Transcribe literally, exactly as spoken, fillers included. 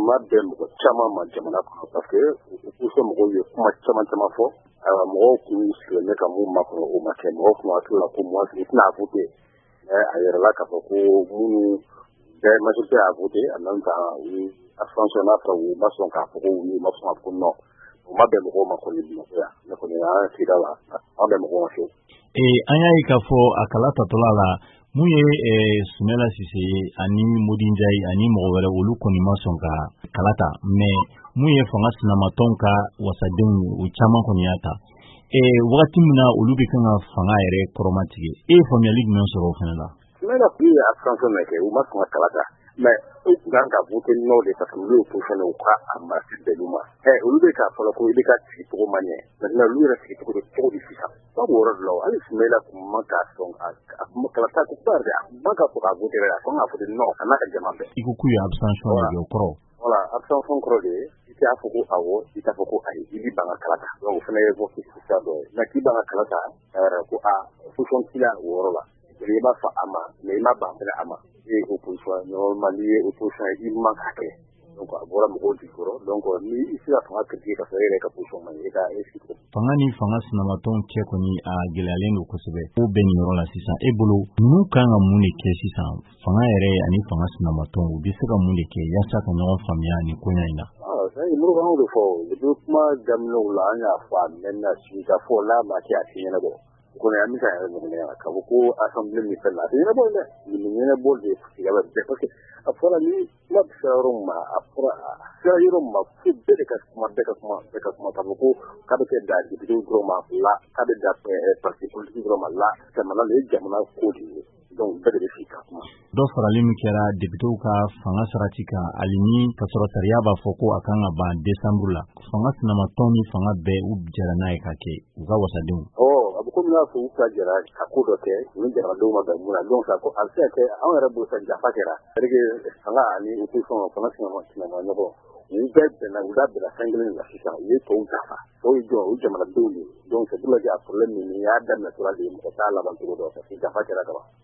ma bɛn mɔgɔ caman ma jamana kɔnɔ parce que u se mɔgɔw ye kuma caman caman fɔ mɔgɔw kun sigilen ka mun ma kɔnɔ o ma kɛ mɔgɔw kun hakili la ko moi je tɛna voter mais a yɛrɛ la k'a fɔ ko minnu bɛɛ majorité a voter en même temps abstention n'a fɔ u ma sɔn k'a fɔ ko oui u ma sɔn k'a fɔ ko non o ma bɛn mɔgɔw ma kɔni Bamakɔ yan ne kɔni an sida la an bɛn mɔgɔw ma fiyewu. An y'a ye k'a fɔ a kala tatɔla la mun ye Sumala Sise ani Modi Njayi ani mɔgɔ wɛrɛ olu kɔni ma sɔn ka kala ta mais mun ye fanga sinamatɔn ka wasadenw ye o caman kɔni y'a ta wagati min na olu bɛ kan ka fanga yɛrɛ kɔrɔmatigɛ e ye faamuyali jumɛn sɔrɔ o fana la? Sumala kun ye abstention kɛ u ma sɔn ka kala ta mais u kun kan ka voter non de parce que olu ye positionné u ka a marché bɛɛ ma olu bɛ k'a fɔlɔ ko i bɛ ka sigi cogo man ɲɛ maintenant olu yɛrɛ sigi cogo de cogo di sisan ba b'o yɔrɔ de la hali Sumala kun man k'a sɔn a kun kala ta ko ba de a kun man ka fɔ k'a voter a kan ka voter non a n'a ka jama bɛɛ. I ko k'u ye abstention de kɛ o kɔrɔ? Voilà abstention kɔrɔ de ye i t'a fɔ ko awɔ i t'a fɔ ko ayi i bɛ ban ka kala ta donc o fana ye vote sisa dɔ ye mais k'i ban ka kala ta ko a position t'i la o yɔrɔ la i b'a fɔ a ma mais i ma ban fɛnɛ a ma i ye opposition normalement n'i ye opposition i man k'a kɛ donc a bɔra mɔgɔw jukɔrɔ donc ni i sera fanga critiquer ka sɔrɔ e yɛrɛ ka position man ɲi e ka e sigi fanga ni fanga sinamatɔn cɛ kɔni a gɛlɛyalen don kosɛbɛ o bɛ nin yɔrɔ la sisan e bolo ninnu kan ka mun de kɛ sisan fanga yɛrɛ ani fanga sinamatɔn u bɛ se ka mun de kɛ yaasa ka ɲɔgɔn faamuya nin koɲa in na? Muru kan de fɔ depuis kuma daminɛw la an y'a fɔ a mɛnna sigi ka fɔ n'a ma kɛ a tɛ ɲɛnabɔ kɔni an bɛ ka yɛrɛ ɲɛnabɔ ka fɔ ko assemblée min fɛn na a tɛ ɲɛnabɔ dɛ nin ɲɛnabɔ de sigaba bɛɛ parce que a fɔra ni kuma bɛ sera yɔrɔ ma a fɔra a sera yɔrɔ ma fo bɛɛ de ka kuma bɛɛ ka kuma bɛɛ ka kuma ka fɔ ko k'a bɛ kɛ da député dɔrɔn ma la k'a bɛ da parti politique dɔrɔn ma la jamana le ye jamana ko de ye donc bɛɛ de bɛ sigi ka kuma. Dɔ farali min kɛra députéw ka fanga sarati kan hali ni ka sɔrɔ sariya b'a fɔ ko a kan ka ban décembre la fanga sinamatɔn ni fanga bɛɛ u jɛra n'a ye ka kɛ u ka wasadenw. A bɛ komi n'a fɔ u ka jɛra ka ko dɔ kɛ ni jamanadenw ma bɛn mun na donc a bɛ se ka kɛ anw yɛrɛ bolo sa jafa kɛra c'est-à-dire que fanga ani opposition fanga sinamaɲɔgɔn u bɛɛ bɛnna u da bɛnna fɛn kelen la sisan u ye tɔw dafa tɔw ye jɔn o jamanadenw de donc c'est pour dire a problème min y'a daminɛ tora de mɔgɔ t'a laban cogo dɔ parce que jafa kɛra kaban.